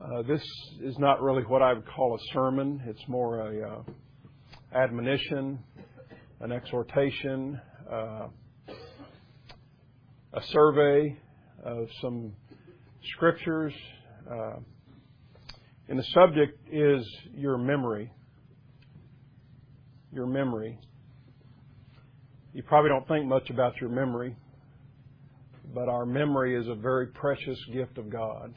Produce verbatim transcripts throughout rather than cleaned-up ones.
Uh, this is not really what I would call a sermon. It's more a uh, admonition, an exhortation, uh, a survey of some scriptures. Uh, and the subject is your memory. Your memory. You probably don't think much about your memory, but our memory is a very precious gift of God.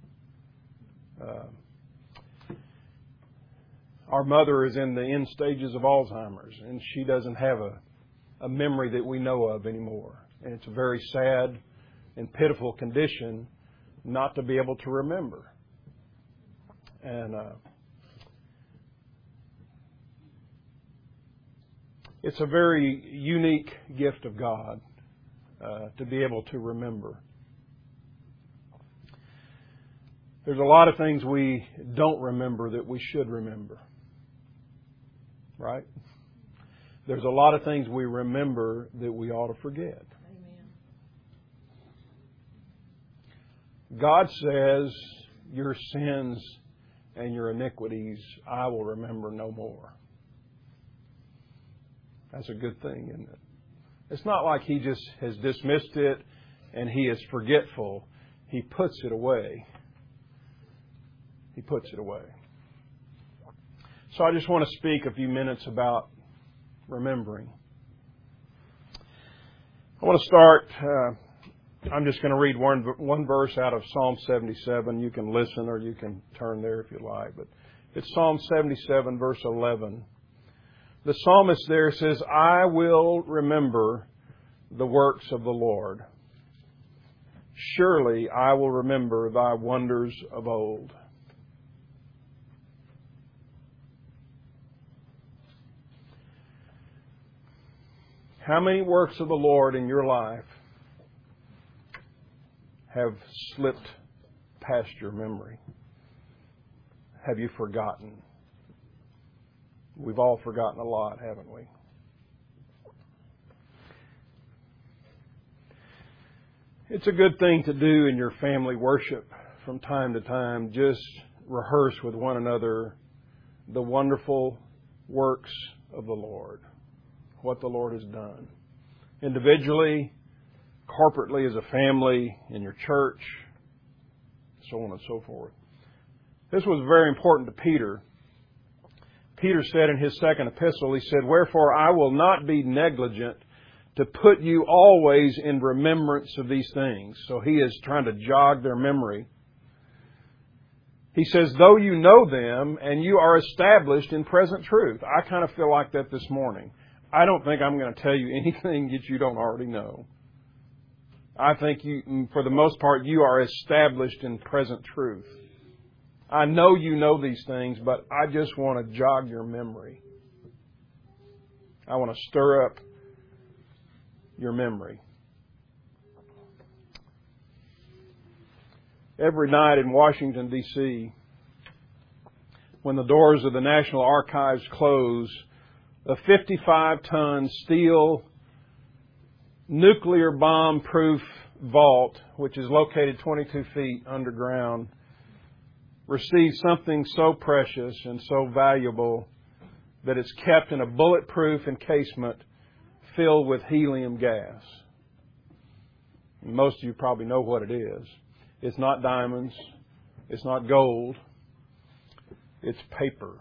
Uh, our mother is in the end stages of Alzheimer's, and she doesn't have a, a memory that we know of anymore. And it's a very sad and pitiful condition not to be able to remember. And uh, it's a very unique gift of God uh, to be able to remember. There's a lot of things we don't remember that we should remember. Right? There's a lot of things we remember that we ought to forget. Amen. God says, your sins and your iniquities I will remember no more. That's a good thing, isn't it? It's not like He just has dismissed it and He is forgetful. He puts it away. He puts it away. So I just want to speak a few minutes about remembering. I want to start, uh, I'm just going to read one, one verse out of Psalm seventy-seven. You can listen or you can turn there if you like. But it's Psalm seventy-seven, verse eleven. The psalmist there says, I will remember the works of the Lord. Surely I will remember thy wonders of old. How many works of the Lord in your life have slipped past your memory? Have you forgotten? We've all forgotten a lot, haven't we? It's a good thing to do in your family worship from time to time. Just rehearse with one another the wonderful works of the Lord. What the Lord has done. Individually, corporately as a family, in your church, so on and so forth. This was very important to Peter. Peter said in his second epistle, he said, wherefore I will not be negligent to put you always in remembrance of these things. So he is trying to jog their memory. He says, though you know them and you are established in present truth. I kind of feel like that this morning. I don't think I'm going to tell you anything that you don't already know. I think you, for the most part, you are established in present truth. I know you know these things, but I just want to jog your memory. I want to stir up your memory. Every night in Washington, D C, when the doors of the National Archives close, a fifty-five ton steel nuclear bomb-proof vault, which is located twenty-two feet underground, receives something so precious and so valuable that it's kept in a bulletproof encasement filled with helium gas. Most of you probably know what it is. It's not diamonds. It's not gold. It's paper.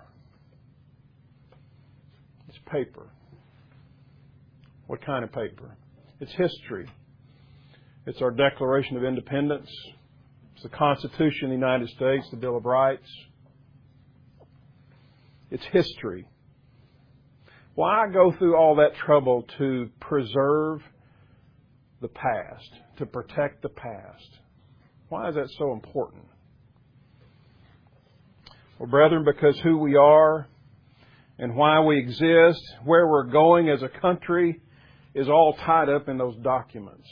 It's paper. What kind of paper? It's history. It's our Declaration of Independence. It's the Constitution of the United States, the Bill of Rights. It's history. Why go through all that trouble to preserve the past, to protect the past? Why is that so important? Well, brethren, because who we are and why we exist, where we're going as a country, is all tied up in those documents,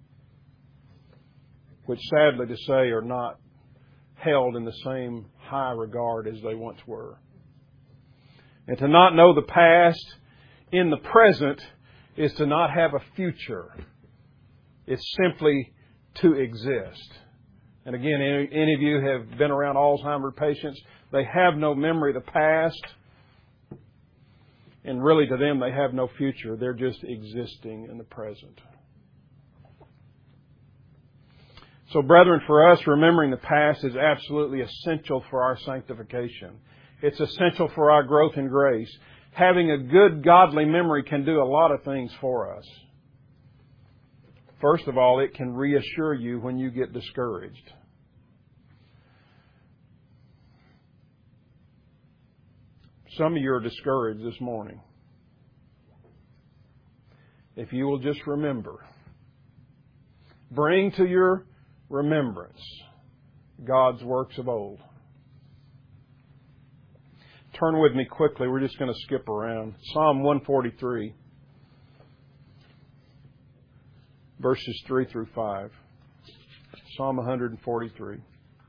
which sadly to say are not held in the same high regard as they once were. And to not know the past in the present is to not have a future. It's simply to exist. And again, any, any of you have been around Alzheimer's patients, they have no memory of the past. And really to them, they have no future. They're just existing in the present. So brethren, for us, remembering the past is absolutely essential for our sanctification. It's essential for our growth in grace. Having a good godly memory can do a lot of things for us. First of all, it can reassure you when you get discouraged. Some of you are discouraged this morning. If you will just remember, bring to your remembrance God's works of old. Turn with me quickly. We're just going to skip around. Psalm one forty-three, verses three through five. Psalm one forty-three.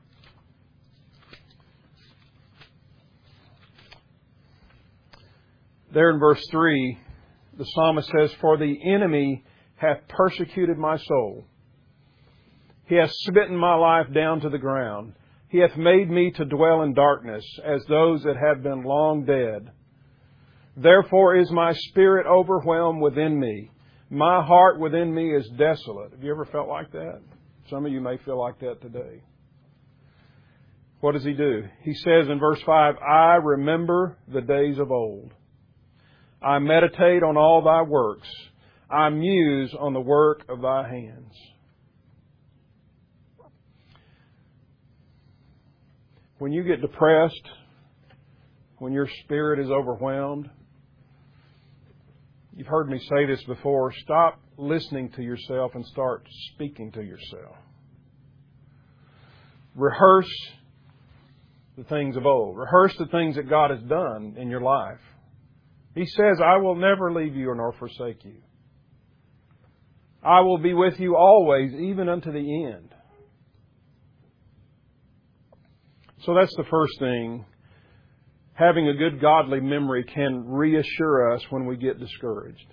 There in verse three, the psalmist says, "For the enemy hath persecuted my soul. He hath smitten my life down to the ground. He hath made me to dwell in darkness, as those that have been long dead. Therefore is my spirit overwhelmed within me. My heart within me is desolate." Have you ever felt like that? Some of you may feel like that today. What does he do? He says in verse five, "I remember the days of old. I meditate on all thy works. I muse on the work of thy hands." When you get depressed, when your spirit is overwhelmed, you've heard me say this before, stop listening to yourself and start speaking to yourself. Rehearse the things of old. Rehearse the things that God has done in your life. He says, "I will never leave you nor forsake you. I will be with you always, even unto the end." So that's the first thing. Having a good godly memory can reassure us when we get discouraged.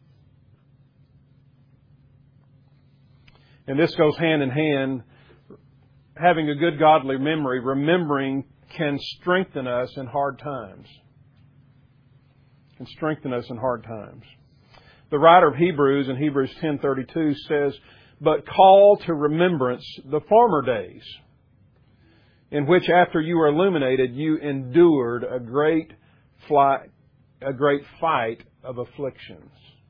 And this goes hand in hand. Having a good godly memory, remembering, can strengthen us in hard times. Can strengthen us in hard times. The writer of Hebrews in Hebrews ten thirty-two says, "But call to remembrance the former days, in which after you were illuminated, you endured a great flight, a great fight of afflictions."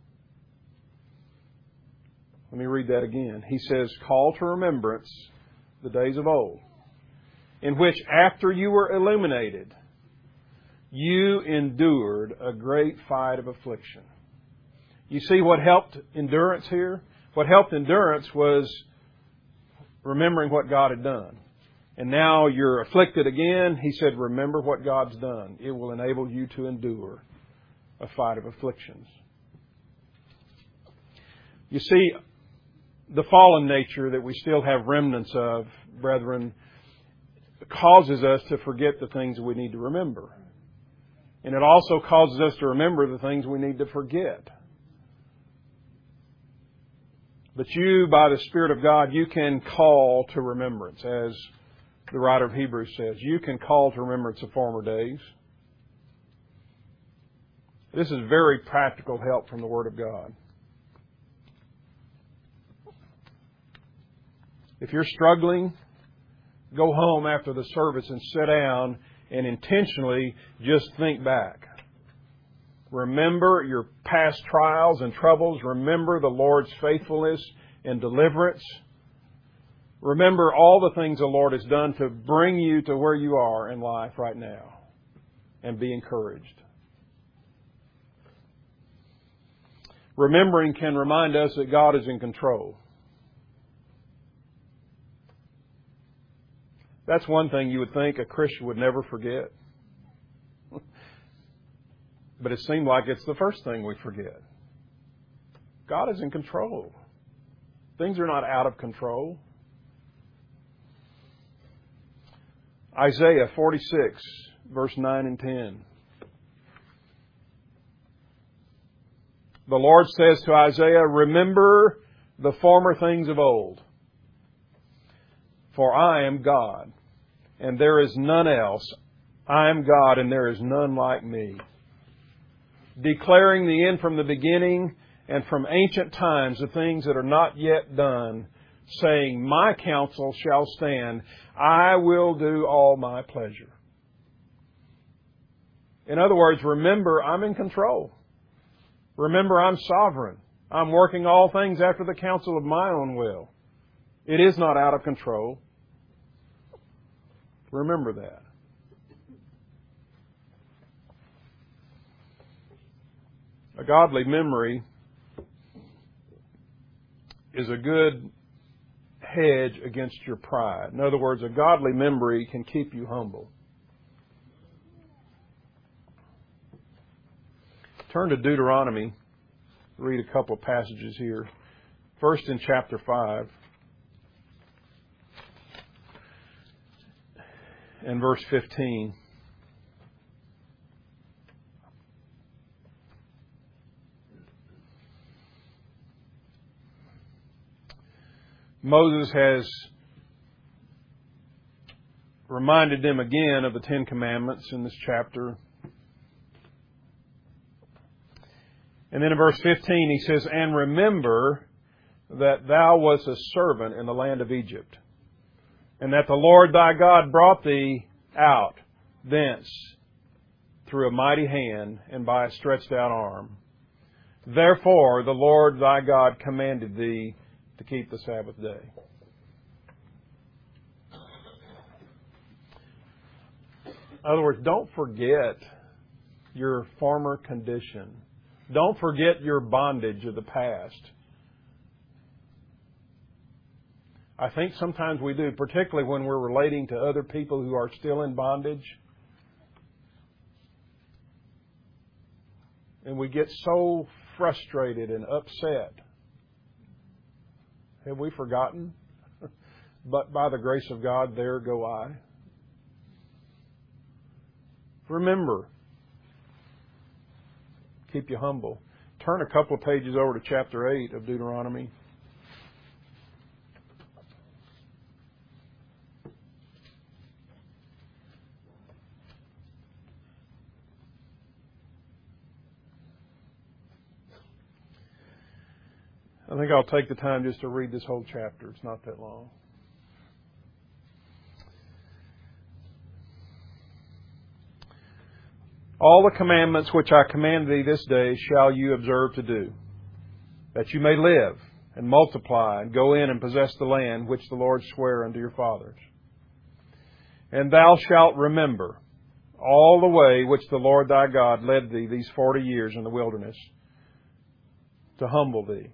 Let me read that again. He says, "Call to remembrance the days of old, in which after you were illuminated, you endured a great fight of affliction." You see what helped endurance here? What helped endurance was remembering what God had done. And now you're afflicted again. He said, remember what God's done. It will enable you to endure a fight of afflictions. You see, the fallen nature that we still have remnants of, brethren, causes us to forget the things we need to remember. And it also causes us to remember the things we need to forget. But you, by the Spirit of God, you can call to remembrance, as the writer of Hebrews says. You can call to remembrance of former days. This is very practical help from the Word of God. If you're struggling, go home after the service and sit down and intentionally just think back. Remember your past trials and troubles. Remember the Lord's faithfulness and deliverance. Remember all the things the Lord has done to bring you to where you are in life right now. And be encouraged. Remembering can remind us that God is in control. That's one thing you would think a Christian would never forget. But it seemed like it's the first thing we forget. God is in control. Things are not out of control. Isaiah forty-six, verse nine and ten. The Lord says to Isaiah, remember the former things of old. For I am God, and there is none else. I am God, and there is none like me. Declaring the end from the beginning, and from ancient times the things that are not yet done, saying, My counsel shall stand. I will do all my pleasure. In other words, remember, I'm in control. Remember, I'm sovereign. I'm working all things after the counsel of my own will. It is not out of control. Remember that. A godly memory is a good hedge against your pride. In other words, a godly memory can keep you humble. Turn to Deuteronomy. Read a couple of passages here. First in chapter five and verse fifteen. Moses has reminded them again of the Ten Commandments in this chapter. And then in verse fifteen he says, And remember that thou wast a servant in the land of Egypt, and that the Lord thy God brought thee out thence through a mighty hand and by a stretched out arm. Therefore the Lord thy God commanded thee to keep the Sabbath day. In other words, don't forget your former condition. Don't forget your bondage of the past. I think sometimes we do, particularly when we're relating to other people who are still in bondage. And we get so frustrated and upset. Have we forgotten? But by the grace of God, there go I. Remember. Keep you humble. Turn a couple of pages over to chapter eight of Deuteronomy. I think I'll take the time just to read this whole chapter. It's not that long. All the commandments which I command thee this day shall you observe to do, that you may live and multiply and go in and possess the land which the Lord sware unto your fathers. And thou shalt remember all the way which the Lord thy God led thee these forty years in the wilderness, to humble thee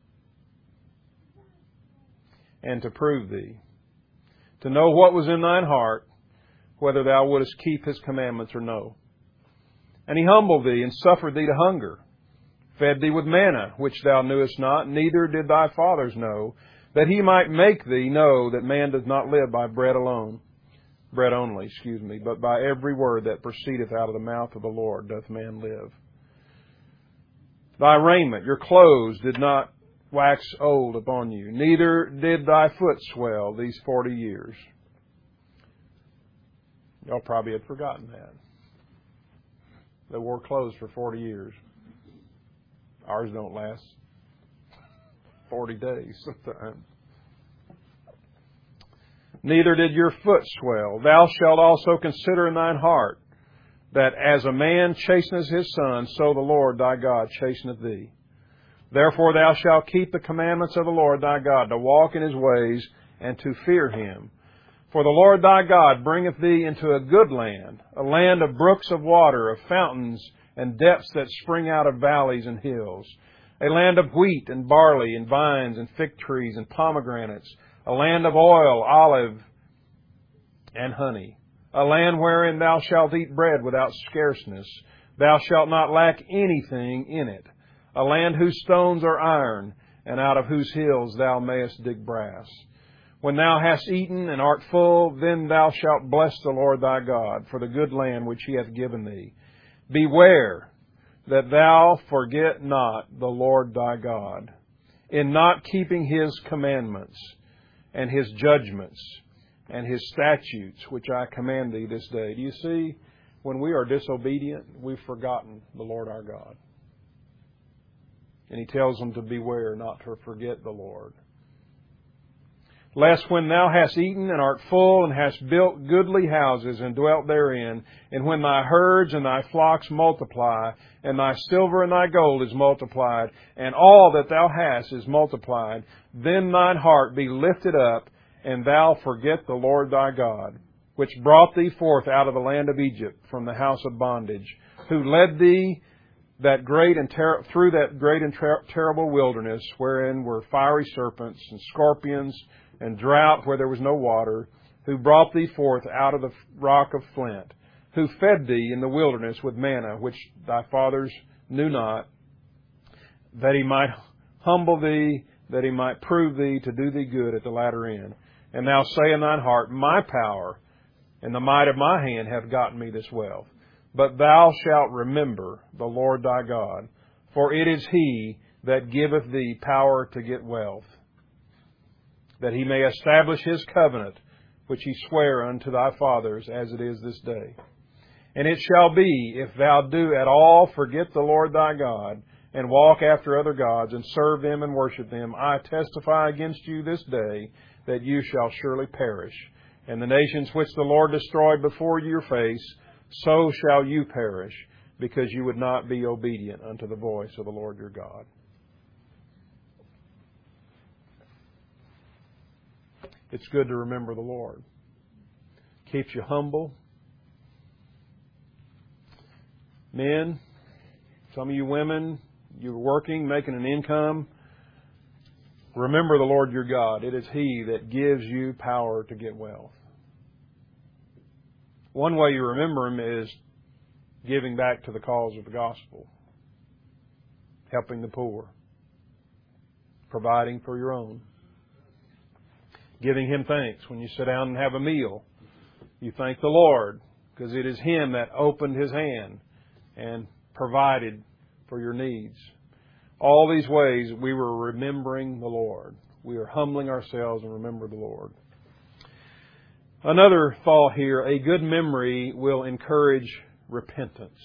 and to prove thee, to know what was in thine heart, whether thou wouldest keep His commandments or no. And He humbled thee, and suffered thee to hunger, fed thee with manna, which thou knewest not, neither did thy fathers know, that He might make thee know that man does not live by bread alone, bread only, excuse me, but by every word that proceedeth out of the mouth of the Lord doth man live. Thy raiment, your clothes, did not wax old upon you, neither did thy foot swell these forty years. Y'all probably had forgotten that. They wore clothes for forty years. Ours don't last forty days sometimes. Neither did your foot swell. Thou shalt also consider in thine heart that as a man chasteneth his son, so the Lord thy God chasteneth thee. Therefore thou shalt keep the commandments of the Lord thy God, to walk in His ways and to fear Him. For the Lord thy God bringeth thee into a good land, a land of brooks of water, of fountains and depths that spring out of valleys and hills, a land of wheat and barley and vines and fig trees and pomegranates, a land of oil, olive, and honey, a land wherein thou shalt eat bread without scarceness. Thou shalt not lack anything in it, a land whose stones are iron, and out of whose hills thou mayest dig brass. When thou hast eaten and art full, then thou shalt bless the Lord thy God for the good land which He hath given thee. Beware that thou forget not the Lord thy God, in not keeping His commandments and His judgments and His statutes, which I command thee this day. Do you see? When we are disobedient, we've forgotten the Lord our God. And He tells them to beware not to forget the Lord. Lest when thou hast eaten and art full, and hast built goodly houses and dwelt therein, and when thy herds and thy flocks multiply, and thy silver and thy gold is multiplied, and all that thou hast is multiplied, then thine heart be lifted up, and thou forget the Lord thy God, which brought thee forth out of the land of Egypt from the house of bondage, who led thee that great and ter- through that great and ter- terrible wilderness, wherein were fiery serpents and scorpions, and drought where there was no water, who brought thee forth out of the rock of flint, who fed thee in the wilderness with manna, which thy fathers knew not, that He might humble thee, that He might prove thee to do thee good at the latter end. And thou say in thine heart, My power and the might of my hand hath gotten me this wealth. But thou shalt remember the Lord thy God, for it is He that giveth thee power to get wealth, that He may establish His covenant, which He sware unto thy fathers, as it is this day. And it shall be, if thou do at all forget the Lord thy God, and walk after other gods, and serve them and worship them, I testify against you this day, that you shall surely perish. And the nations which the Lord destroyed before your face, so shall you perish, because you would not be obedient unto the voice of the Lord your God. It's good to remember the Lord. Keeps you humble. Men, some of you women, you're working, making an income. Remember the Lord your God. It is He that gives you power to get wealth. One way you remember Him is giving back to the cause of the gospel, helping the poor, providing for your own, giving Him thanks when you sit down and have a meal. You thank the Lord because it is Him that opened His hand and provided for your needs. All these ways we were remembering the Lord. We are humbling ourselves and remember the Lord. Another thought here, a good memory will encourage repentance.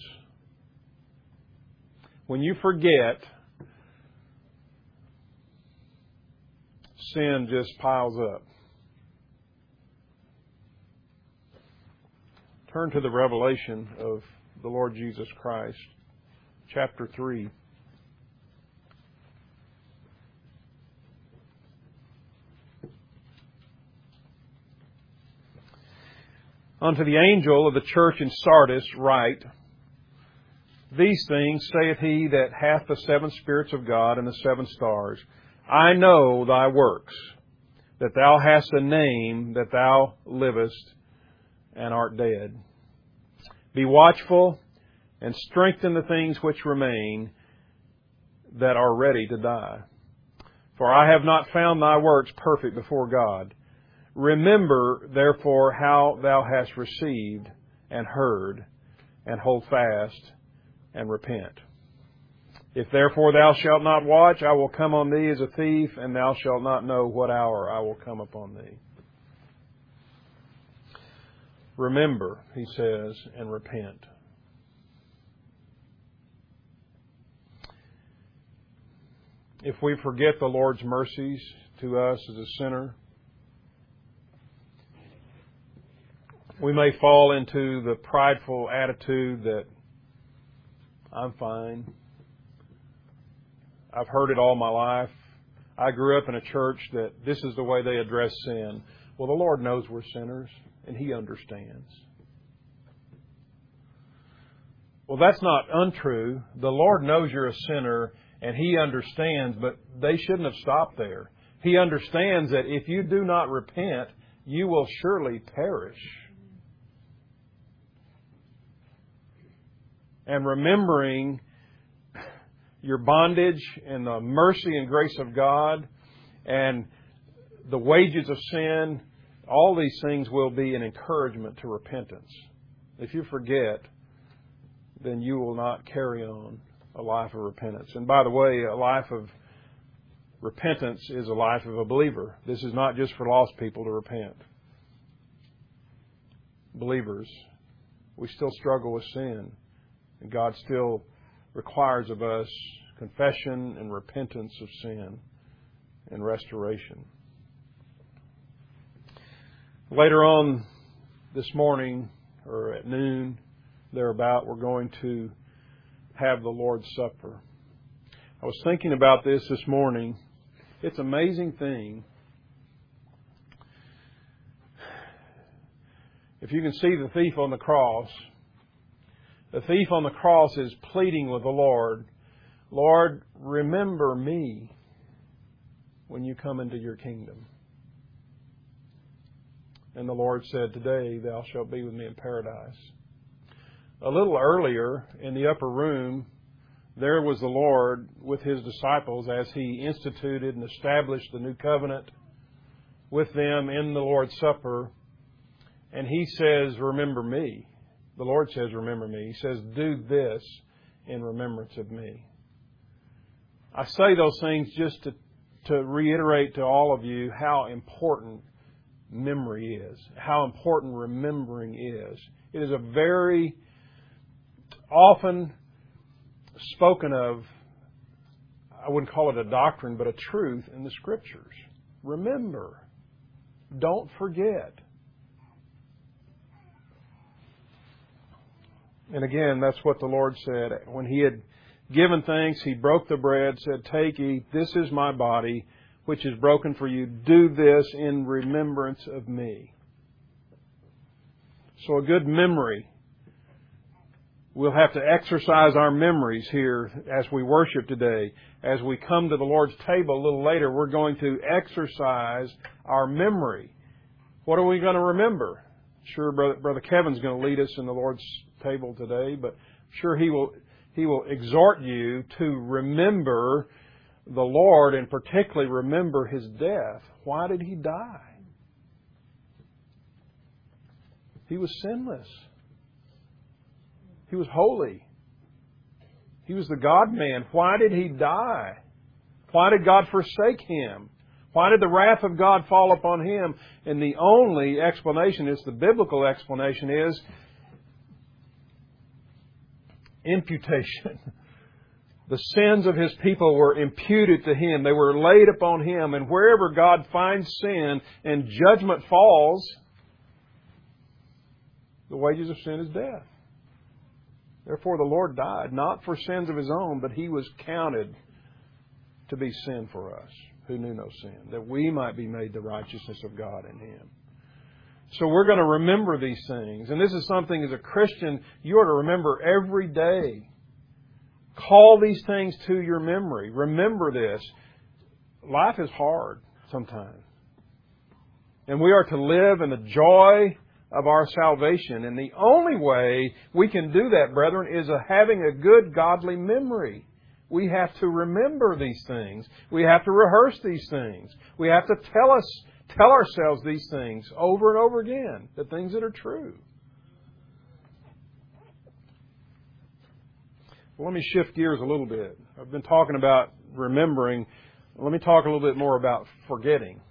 When you forget, sin just piles up. Turn to the revelation of the Lord Jesus Christ, chapter three. Unto the angel of the church in Sardis write, These things saith He that hath the seven spirits of God and the seven stars. I know thy works, that thou hast a name, that thou livest and art dead. Be watchful and strengthen the things which remain, that are ready to die. For I have not found thy works perfect before God. Remember, therefore, how thou hast received and heard, and hold fast and repent. If therefore thou shalt not watch, I will come on thee as a thief, and thou shalt not know what hour I will come upon thee. Remember, he says, and repent. If we forget the Lord's mercies to us as a sinner, we may fall into the prideful attitude that I'm fine. I've heard it all my life. I grew up in a church that this is the way they address sin. Well, the Lord knows we're sinners, and He understands. Well, that's not untrue. The Lord knows you're a sinner, and He understands, but they shouldn't have stopped there. He understands that if you do not repent, you will surely perish. And remembering your bondage and the mercy and grace of God and the wages of sin, all these things will be an encouragement to repentance. If you forget, then you will not carry on a life of repentance. And by the way, a life of repentance is a life of a believer. This is not just for lost people to repent. believers, we still struggle with sin. And God still requires of us confession and repentance of sin and restoration. Later on this morning, or at noon, thereabout, we're going to have the Lord's Supper. I was thinking about this this morning. It's an amazing thing. If you can see the thief on the cross, the thief on the cross is pleading with the Lord, Lord, remember me when you come into your kingdom. And the Lord said, today thou shalt be with me in paradise. A little earlier in the upper room, there was the Lord with His disciples as He instituted and established the new covenant with them in the Lord's Supper. And He says, remember me. The Lord says, remember me. He says, do this in remembrance of me. I say those things just to, to reiterate to all of you how important memory is, how important remembering is. It is a very often spoken of, I wouldn't call it a doctrine, but a truth in the Scriptures. Remember. Don't forget. And again, that's what the Lord said. When He had given thanks, He broke the bread, said, take, eat, this is my body, which is broken for you. Do this in remembrance of me. So a good memory. We'll have to exercise our memories here as we worship today. As we come to the Lord's table a little later, we're going to exercise our memory. What are we going to remember? Sure, Brother, Brother Kevin's going to lead us in the Lord's table today, but sure he will he will exhort you to remember the Lord and particularly remember His death. Why did He die? He was sinless. He was holy. He was the God-man. Why did He die? Why did God forsake Him? Why did the wrath of God fall upon Him? And the only explanation is, the biblical explanation is, imputation. The sins of His people were imputed to Him. They were laid upon Him. And wherever God finds sin and judgment falls, the wages of sin is death. Therefore the Lord died, not for sins of His own, but He was counted to be sin for us, who knew no sin, that we might be made the righteousness of God in Him. So we're going to remember these things. And this is something as a Christian you are to remember every day. Call these things to your memory. Remember this. Life is hard sometimes. And we are to live in the joy of our salvation. And the only way we can do that, brethren, is having a good godly memory. We have to remember these things. We have to rehearse these things. We have to tell us, tell ourselves these things over and over again, the things that are true. Well, let me shift gears a little bit. I've been talking about remembering. Let me talk a little bit more about forgetting.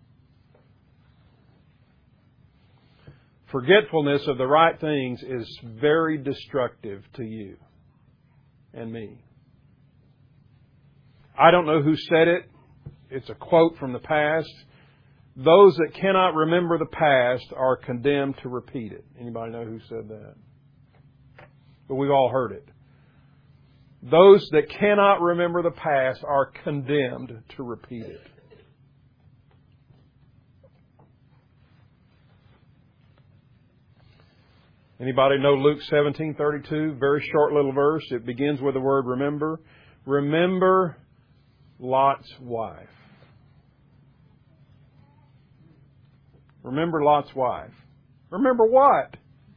Forgetfulness of the right things is very destructive to you and me. I don't know who said it. It's a quote from the past. Those that cannot remember the past are condemned to repeat it. Anybody know who said that? But we've all heard it. Those that cannot remember the past are condemned to repeat it. Anybody know Luke seventeen thirty-two? Very short little verse. It begins with the word remember. Remember Lot's wife. Remember Lot's wife. Remember what?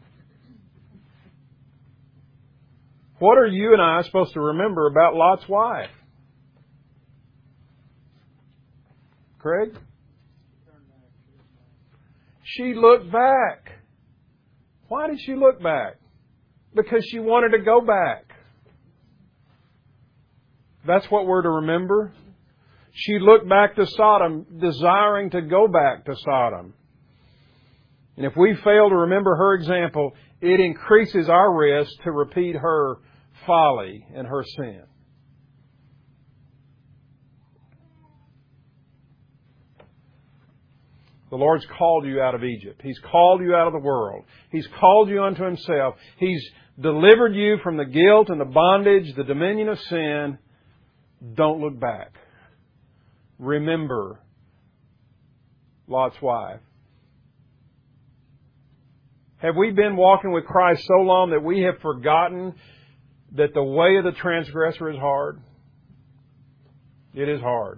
What are you and I supposed to remember about Lot's wife? Craig? She looked back. Why did she look back? Because she wanted to go back. That's what we're to remember. She looked back to Sodom, desiring to go back to Sodom. And if we fail to remember her example, it increases our risk to repeat her folly and her sin. The Lord's called you out of Egypt. He's called you out of the world. He's called you unto Himself. He's delivered you from the guilt and the bondage, the dominion of sin. Don't look back. Remember Lot's wife. Have we been walking with Christ so long that we have forgotten that the way of the transgressor is hard? It is hard.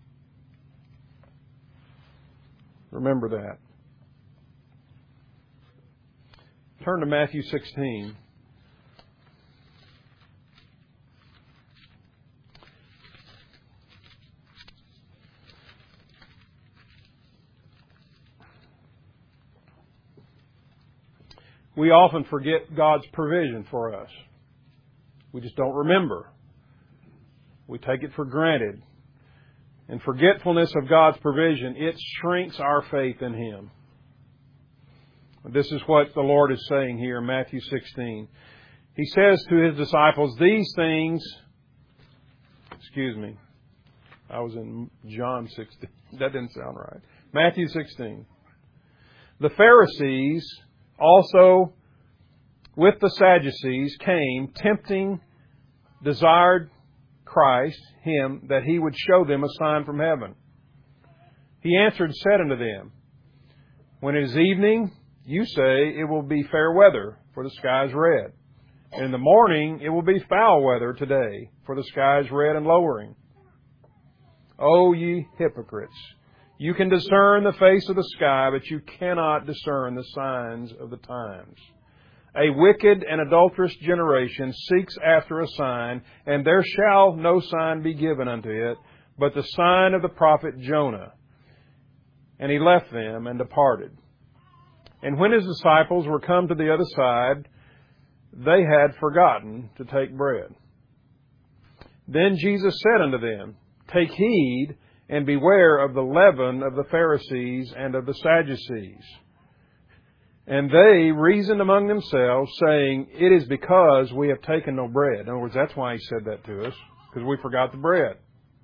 Remember that. Turn to Matthew sixteen. We often forget God's provision for us. We just don't remember. We take it for granted. And forgetfulness of God's provision, it shrinks our faith in Him. This is what the Lord is saying here in Matthew sixteen. He says to His disciples, these things, excuse me, I was in John sixteen. That didn't sound right. Matthew sixteen. The Pharisees also with the Sadducees came, tempting, desired Christ, Him, that He would show them a sign from heaven. He answered and said unto them, when it is evening, you say it will be fair weather, for the sky is red. And in the morning it will be foul weather today, for the sky is red and lowering. O ye hypocrites! You can discern the face of the sky, but you cannot discern the signs of the times. A wicked and adulterous generation seeks after a sign, and there shall no sign be given unto it, but the sign of the prophet Jonah. And he left them and departed. And when His disciples were come to the other side, they had forgotten to take bread. Then Jesus said unto them, take heed and beware of the leaven of the Pharisees and of the Sadducees. And they reasoned among themselves, saying, it is because we have taken no bread. In other words, that's why He said that to us, because we forgot the bread.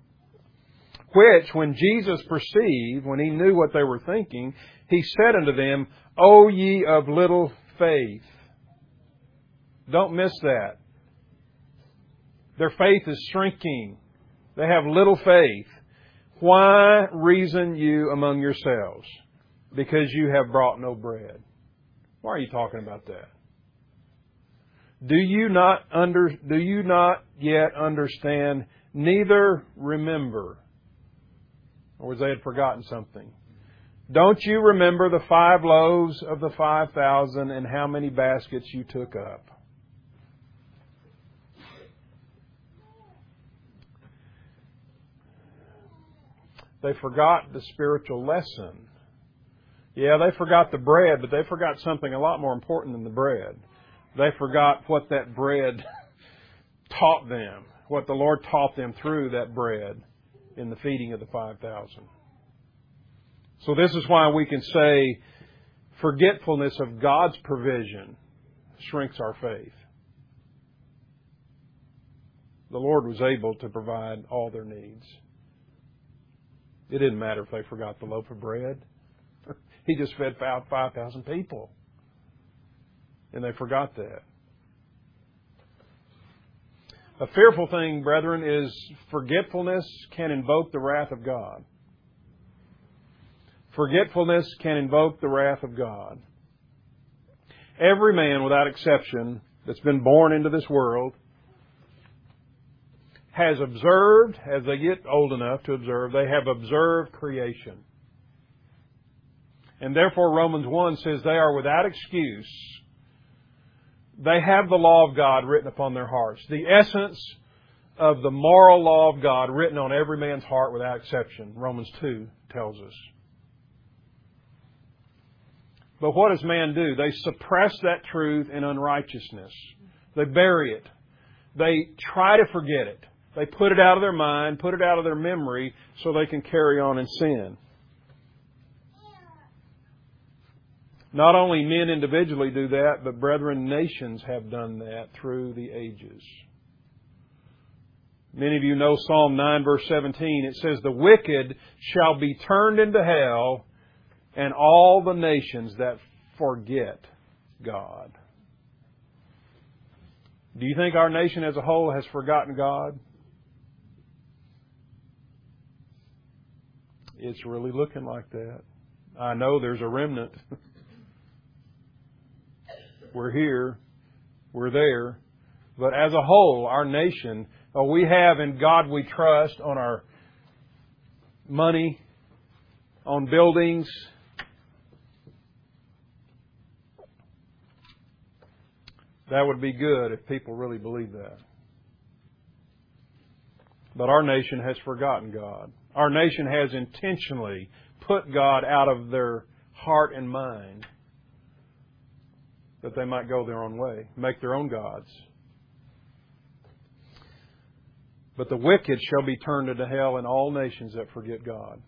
Which, when Jesus perceived, when He knew what they were thinking, He said unto them, O ye of little faith. Don't miss that. Their faith is shrinking. They have little faith. Why reason you among yourselves? Because you have brought no bread. Why are you talking about that? Do you not under, do you not yet understand, neither remember? Or they had forgotten something. Don't you remember the five loaves of the five thousand and how many baskets you took up? They forgot the spiritual lesson. Yeah, they forgot the bread, but they forgot something a lot more important than the bread. They forgot what that bread taught them, what the Lord taught them through that bread in the feeding of the five thousand. So this is why we can say forgetfulness of God's provision shrinks our faith. The Lord was able to provide all their needs. It didn't matter if they forgot the loaf of bread. He just fed five thousand people. And they forgot that. A fearful thing, brethren, is forgetfulness can invoke the wrath of God. Forgetfulness can invoke the wrath of God. Every man, without exception, that's been born into this world has observed, as they get old enough to observe, they have observed creation. And therefore Romans one says they are without excuse. They have the law of God written upon their hearts. The essence of the moral law of God written on every man's heart without exception. Romans two tells us. But what does man do? They suppress that truth in unrighteousness. They bury it. They try to forget it. They put it out of their mind, put it out of their memory, so they can carry on in sin. Not only men individually do that, but brethren, nations have done that through the ages. Many of you know Psalm nine verse seventeen. It says, "The wicked shall be turned into hell, and all the nations that forget God." Do you think our nation as a whole has forgotten God? It's really looking like that. I know there's a remnant. We're here. We're there. But as a whole, our nation, oh, we have in God we trust on our money, on buildings. That would be good if people really believe that. But our nation has forgotten God. Our nation has intentionally put God out of their heart and mind that they might go their own way, make their own gods. But the wicked shall be turned into hell, and all nations that forget God.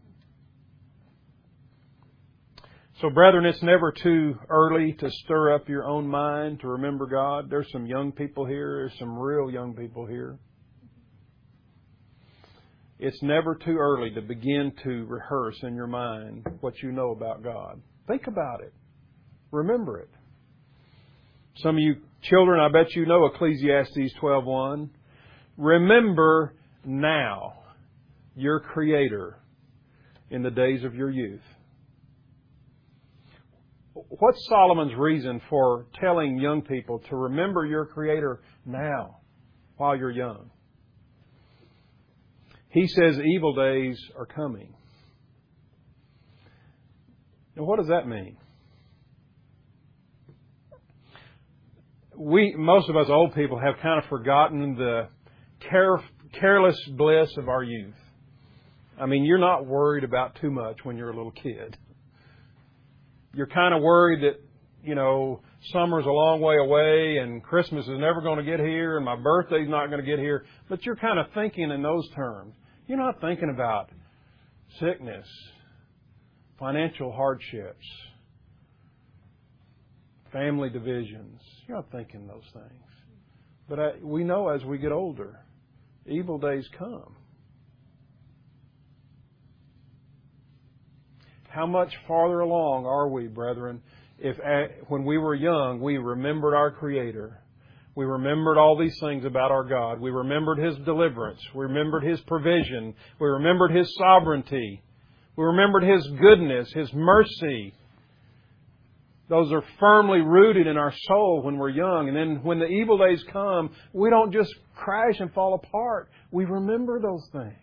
So, brethren, it's never too early to stir up your own mind to remember God. There's some young people here. There's some real young people here. It's never too early to begin to rehearse in your mind what you know about God. Think about it. Remember it. Some of you children, I bet you know Ecclesiastes twelve one. Remember now your Creator in the days of your youth. What's Solomon's reason for telling young people to remember your Creator now while you're young? He says evil days are coming. Now, what does that mean? We, most of us old people, have kind of forgotten the care, careless bliss of our youth. I mean, you're not worried about too much when you're a little kid. You're kind of worried that, you know, summer's a long way away and Christmas is never going to get here and my birthday's not going to get here. But you're kind of thinking in those terms. You're not thinking about sickness, financial hardships, family divisions. You're not thinking those things. But I, we know as we get older, evil days come. How much farther along are we, brethren, if when we were young we remembered our Creator? We remembered all these things about our God. We remembered His deliverance. We remembered His provision. We remembered His sovereignty. We remembered His goodness, His mercy. Those are firmly rooted in our soul when we're young. And then when the evil days come, we don't just crash and fall apart. We remember those things.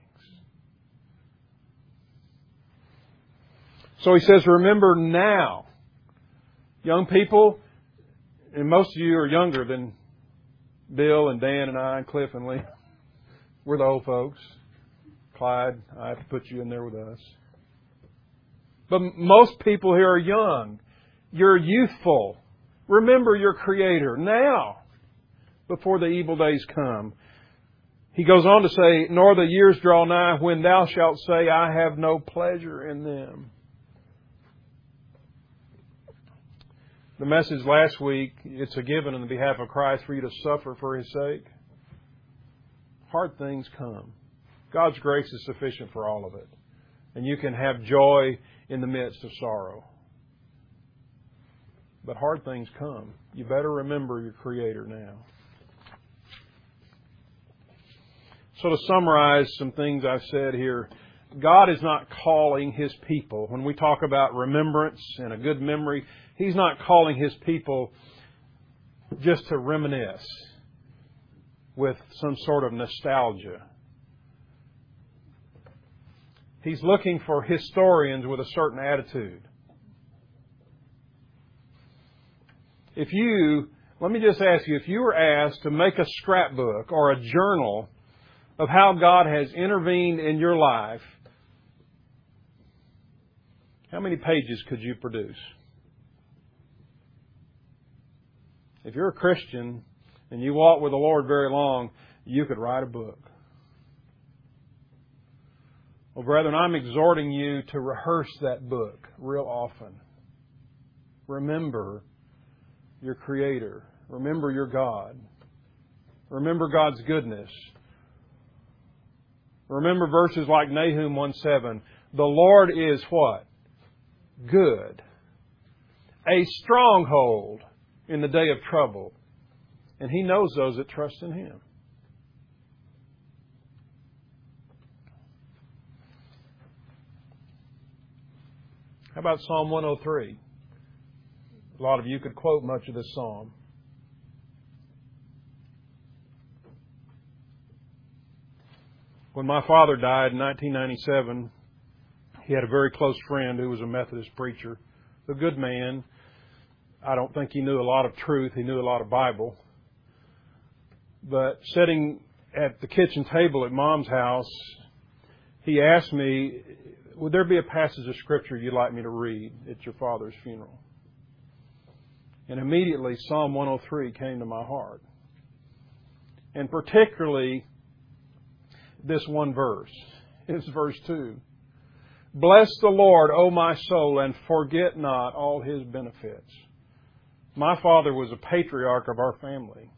So he says, remember now. Young people, and most of you are younger than Bill and Dan and I and Cliff and Lee. We're the old folks. Clyde, I have to put you in there with us. But most people here are young. You're youthful. Remember your Creator now, before the evil days come. He goes on to say, nor the years draw nigh when thou shalt say, I have no pleasure in them. The message last week, it's a given on the behalf of Christ for you to suffer for His sake. Hard things come. God's grace is sufficient for all of it. And you can have joy in the midst of sorrow. But hard things come. You better remember your Creator now. So to summarize some things I've said here, God is not calling His people. When we talk about remembrance and a good memory, He's not calling His people just to reminisce with some sort of nostalgia. He's looking for historians with a certain attitude. If you, let me just ask you, if you were asked to make a scrapbook or a journal of how God has intervened in your life, how many pages could you produce? If you're a Christian and you walk with the Lord very long, you could write a book. Well, brethren, I'm exhorting you to rehearse that book real often. remember your Creator. Remember your God. Remember God's goodness. Remember verses like Nahum one seven. The Lord is what? Good. A stronghold in the day of trouble. And He knows those that trust in Him. How about Psalm one oh three? A lot of you could quote much of this psalm. When my father died in nineteen ninety-seven, he had a very close friend who was a Methodist preacher, a good man. I don't think he knew a lot of truth. He knew a lot of Bible. But sitting at the kitchen table at Mom's house, he asked me, would there be a passage of Scripture you'd like me to read at your father's funeral? And immediately Psalm one oh three came to my heart. And particularly this one verse. It's verse two. Bless the Lord, O my soul, and forget not all His benefits. My father was a patriarch of our family.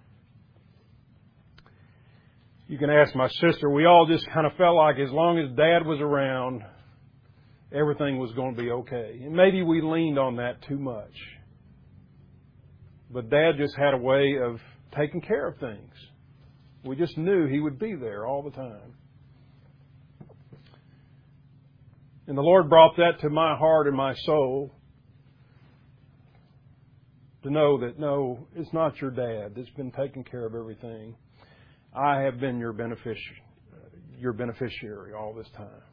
You can ask my sister, we all just kind of felt like as long as Dad was around, everything was going to be okay. And maybe we leaned on that too much. But Dad just had a way of taking care of things. We just knew He would be there all the time. And the Lord brought that to my heart and my soul to know that, no, it's not your dad that's been taking care of everything. I have been your beneficiary, your beneficiary all this time.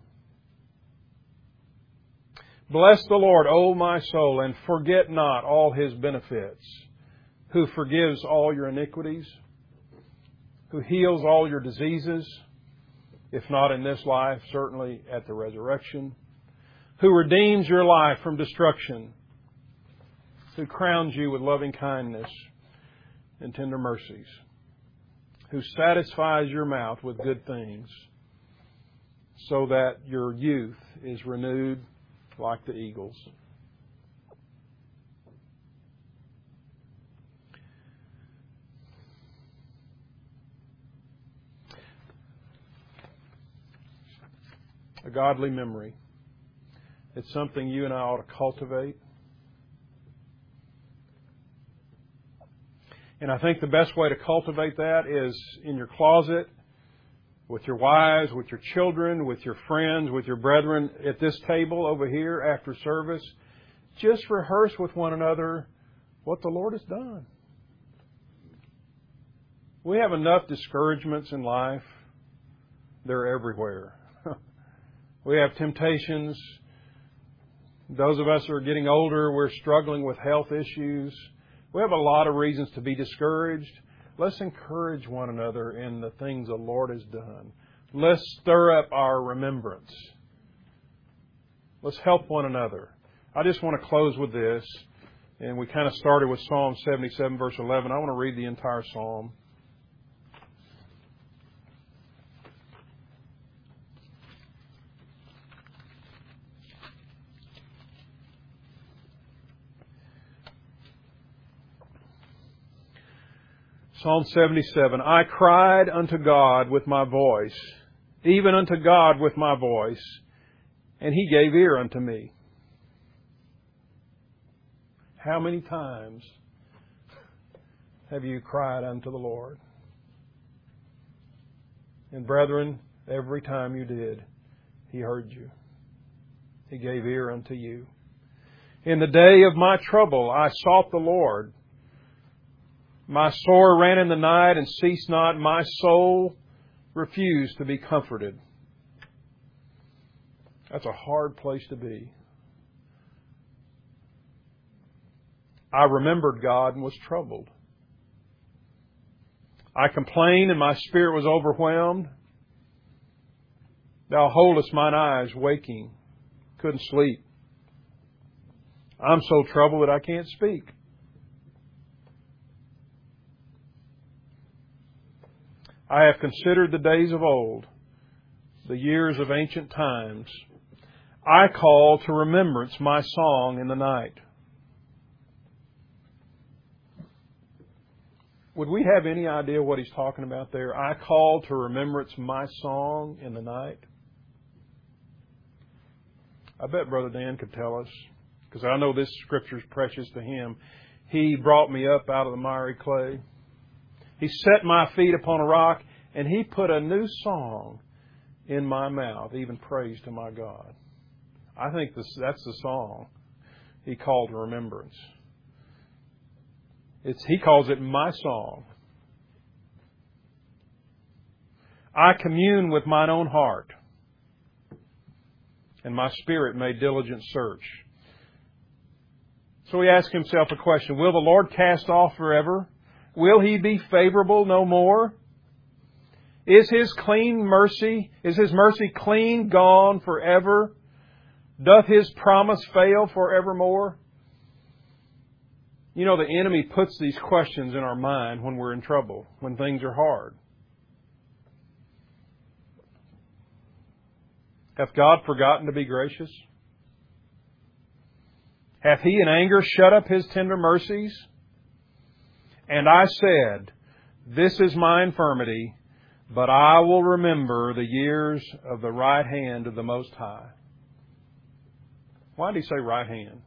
Bless the Lord, O my soul, and forget not all His benefits, who forgives all your iniquities, who heals all your diseases, if not in this life, certainly at the resurrection, who redeems your life from destruction, who crowns you with loving kindness and tender mercies, who satisfies your mouth with good things, so that your youth is renewed like the eagles. A godly memory. It's something you and I ought to cultivate. And I think the best way to cultivate that is in your closet, with your wives, with your children, with your friends, with your brethren at this table over here after service. Just rehearse with one another what the Lord has done. We have enough discouragements in life. They're everywhere. We have temptations. Those of us who are getting older, we're struggling with health issues. We have a lot of reasons to be discouraged. Let's encourage one another in the things the Lord has done. Let's stir up our remembrance. Let's help one another. I just want to close with this. And we kind of started with Psalm seventy-seven, verse eleven. I want to read the entire psalm. Psalm seventy-seven, I cried unto God with my voice, even unto God with my voice, and He gave ear unto me. How many times have you cried unto the Lord? And brethren, every time you did, He heard you. He gave ear unto you. In the day of my trouble, I sought the Lord. My sore ran in the night and ceased not. My soul refused to be comforted. That's a hard place to be. I remembered God and was troubled. I complained and my spirit was overwhelmed. Thou holdest mine eyes waking. Couldn't sleep. I'm so troubled that I can't speak. I have considered the days of old, the years of ancient times. I call to remembrance my song in the night. Would we have any idea what he's talking about there? I call to remembrance my song in the night. I bet Brother Dan could tell us, because I know this Scripture is precious to him. He brought me up out of the miry clay. He set my feet upon a rock, and He put a new song in my mouth, even praise to my God. I think this, that's the song He called to remembrance. It's, He calls it my song. I commune with mine own heart, and my spirit made diligent search. So he asked himself a question. Will the Lord cast off forever? Will He be favorable no more? Is His clean mercy, is His mercy clean gone forever? Doth His promise fail forevermore? You know, the enemy puts these questions in our mind when we're in trouble, when things are hard. Hath God forgotten to be gracious? Hath He in anger shut up His tender mercies? And I said, This is my infirmity, but I will remember the years of the right hand of the Most High. Why did He say right hand?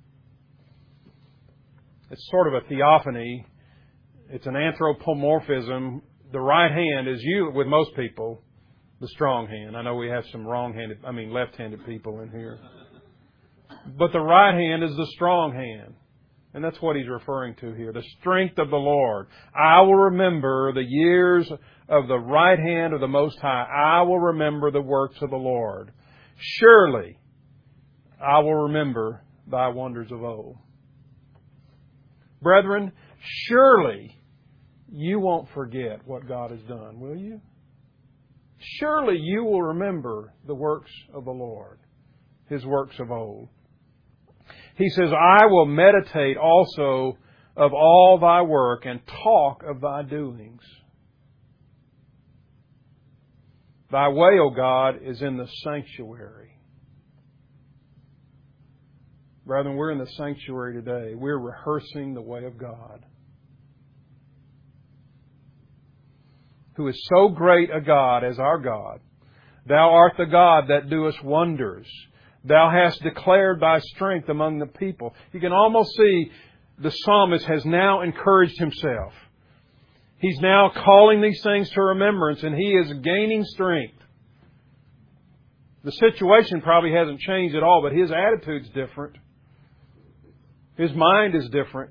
It's sort of a theophany. It's an anthropomorphism. The right hand is you, with most people, the strong hand. I know we have some wrong-handed, I mean left-handed people in here. But the right hand is the strong hand. And that's what he's referring to here. The strength of the Lord. I will remember the years of the right hand of the Most High. I will remember the works of the Lord. Surely I will remember Thy wonders of old. Brethren, surely you won't forget what God has done, will you? Surely you will remember the works of the Lord, His works of old. He says, I will meditate also of all Thy work and talk of Thy doings. Thy way, O God, is in the sanctuary. Brethren, we're in the sanctuary today. We're rehearsing the way of God, who is so great a God as our God. Thou art the God that doest wonders. Thou hast declared Thy strength among the people. You can almost see the psalmist has now encouraged himself. He's now calling these things to remembrance, and he is gaining strength. The situation probably hasn't changed at all, but his attitude's different. His mind is different.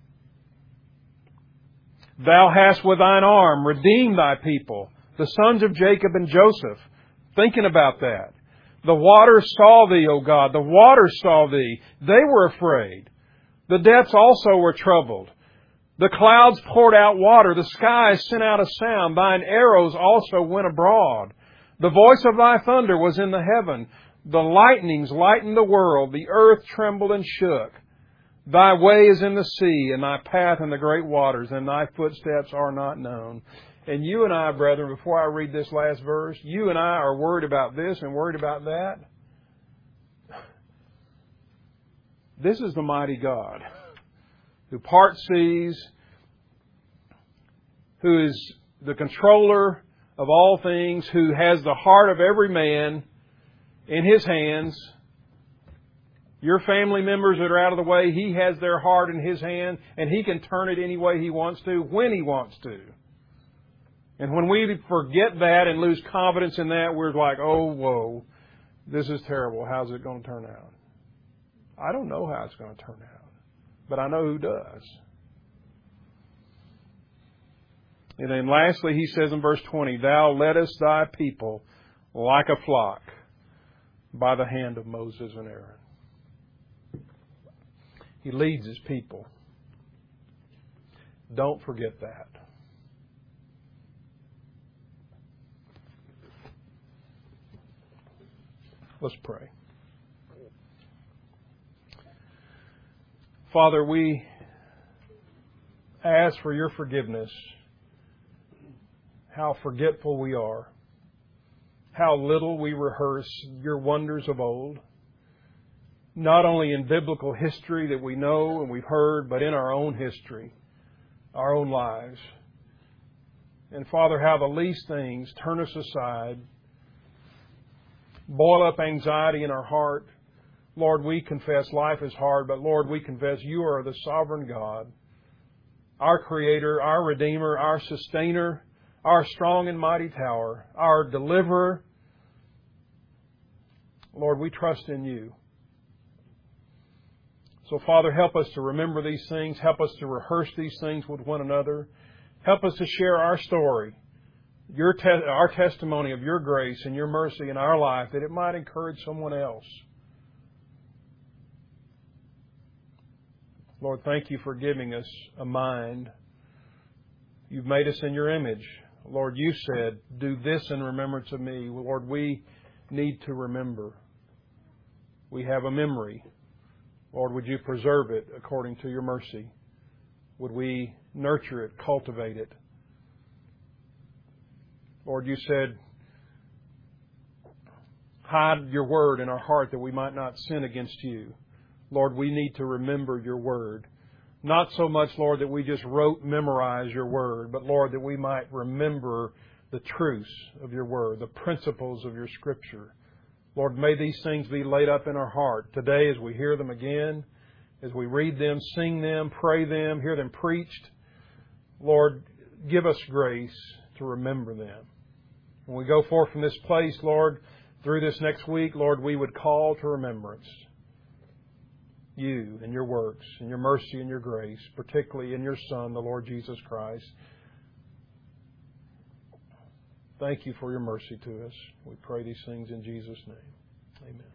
Thou hast with Thine arm redeemed Thy people, the sons of Jacob and Joseph. Thinking about that. The waters saw Thee, O God. The waters saw Thee. They were afraid. The depths also were troubled. The clouds poured out water. The skies sent out a sound. Thine arrows also went abroad. The voice of Thy thunder was in the heaven. The lightnings lightened the world. The earth trembled and shook. Thy way is in the sea, and Thy path in the great waters, and Thy footsteps are not known. And you and I, brethren, before I read this last verse, you and I are worried about this and worried about that. This is the mighty God who parts seas, who is the controller of all things, who has the heart of every man in His hands. Your family members that are out of the way, He has their heart in His hand, and He can turn it any way He wants to, when He wants to. And when we forget that and lose confidence in that, we're like, oh, whoa, this is terrible. How's it going to turn out? I don't know how it's going to turn out, but I know who does. And then lastly, he says in verse twenty, Thou leddest Thy people like a flock by the hand of Moses and Aaron. He leads His people. Don't forget that. Let's pray. Father, we ask for Your forgiveness. How forgetful we are. How little we rehearse Your wonders of old. Not only in biblical history that we know and we've heard, but in our own history. our own lives. And Father, how the least things turn us aside, boil up anxiety in our heart. Lord, we confess life is hard, but Lord, we confess You are the sovereign God, our Creator, our Redeemer, our Sustainer, our strong and mighty tower, our Deliverer. Lord, we trust in You. So, Father, help us to remember these things. Help us to rehearse these things with one another. Help us to share our story, your te- our testimony of Your grace and Your mercy in our life, that it might encourage someone else. Lord, thank You for giving us a mind. You've made us in Your image. Lord, You said, do this in remembrance of Me. Lord, we need to remember. We have a memory. Lord, would You preserve it according to Your mercy? Would we nurture it, cultivate it? Lord, You said, hide Your word in our heart that we might not sin against You. Lord, we need to remember Your word. Not so much, Lord, that we just wrote, memorize Your word, but, Lord, that we might remember the truths of Your word, the principles of Your Scripture. Lord, may these things be laid up in our heart today as we hear them again, as we read them, sing them, pray them, hear them preached. Lord, give us grace to remember them. When we go forth from this place, Lord, through this next week, Lord, we would call to remembrance You and Your works and Your mercy and Your grace, particularly in Your Son, the Lord Jesus Christ. Thank You for Your mercy to us. We pray these things in Jesus' name. Amen.